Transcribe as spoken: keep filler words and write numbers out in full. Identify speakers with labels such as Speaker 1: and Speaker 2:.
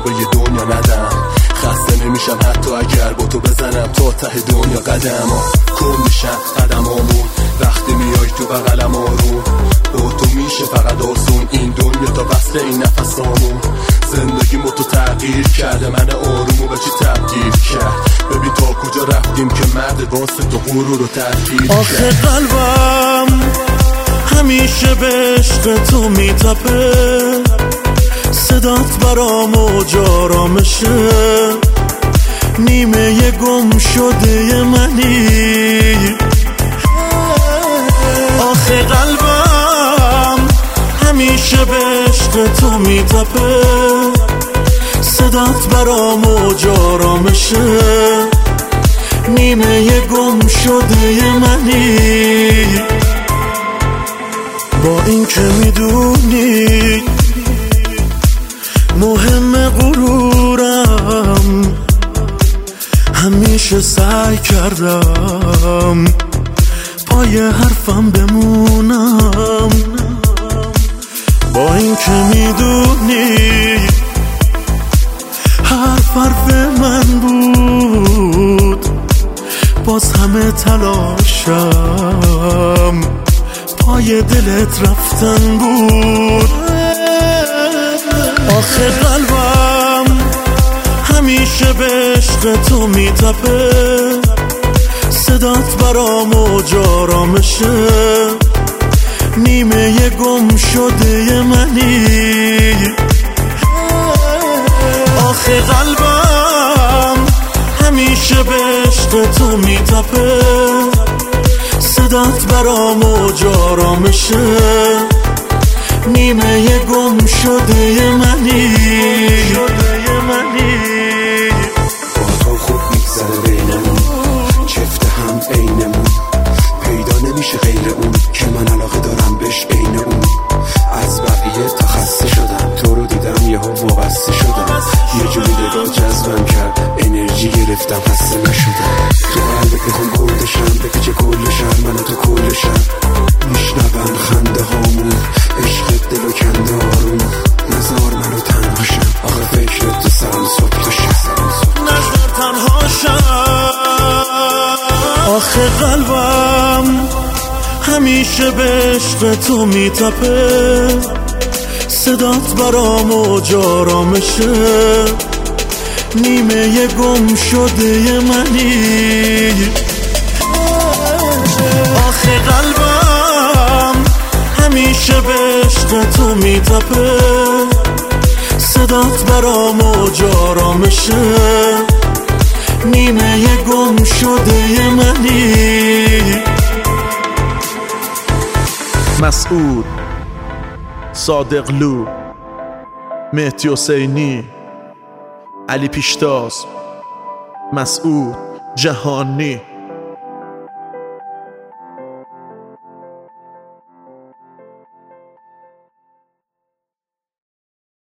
Speaker 1: به یه دنیا ندم. خسته نمیشم حتی اگر با تو بزنم تا ته دنیا قدم کن میشم قدمامون وقتی میای تو بغلم آروم. با تو میشه فقط آسون این دنیا تا وصل این نفسامون. زندگی مو تو تغییر کرده من آرومو به چی تبدیل کرد. ببین تا کجا رفتیم که مرد واسه تو غرور رو تبدیل کرد.
Speaker 2: آخه قلبم همیشه به عشق تو میتپه، صدات برام موج آرامشه، نیمه گم شده منی. آخه قلبم همیشه به عشق تو میتپه، صدات برام موج آرامشه، نیمه گم شده منی. با این که میدونی مهم غرورم، همیشه سعی کردم پای حرفم بمونم. با این که میدونی حرف حرف من بود، باز همه تلاشم پای دلت رفتن بود. آخه قلبم همیشه به عشق تو میتپه، صدات برام موج آرامشه، نیمه گم شده منی. آخه قلبم همیشه به عشق تو میتپه، صدات برام موج آرامشه، نیمه گم شده منی.
Speaker 3: با تو خوب میگذره بینمون، چفته هم عینمون، پیدا نمیشه غیر اون که من علاقه دارم بهش عین اون. از بقیه تا خسته شدم، تو رو دیدم یهو وابسته شدم، یه جوری نگاه جذبم کرد، انرژی گرفتم خسته نشدم. تو قلبت میخوام کلشم، بپیچه کلشم من و تو کلشم، میشنون خنده هامون، عشق دلو کنده آروم، نزار منو تنهاشم، آخه فکرت تو سرم صبح تو شم،
Speaker 2: نزار تنهاشم. آخه قلبم همیشه به عشق تو میتپه، صدات برام موج آرامشه، نیمه گم شده منی. آخه قلبم همیشه به عشق تو میتپه، صدات برام موج آرامشه، نیمه گم شده منی.
Speaker 4: مسعود، صادقلو، مهدی حسینی، علی پیشتاز، مسعود جهانی.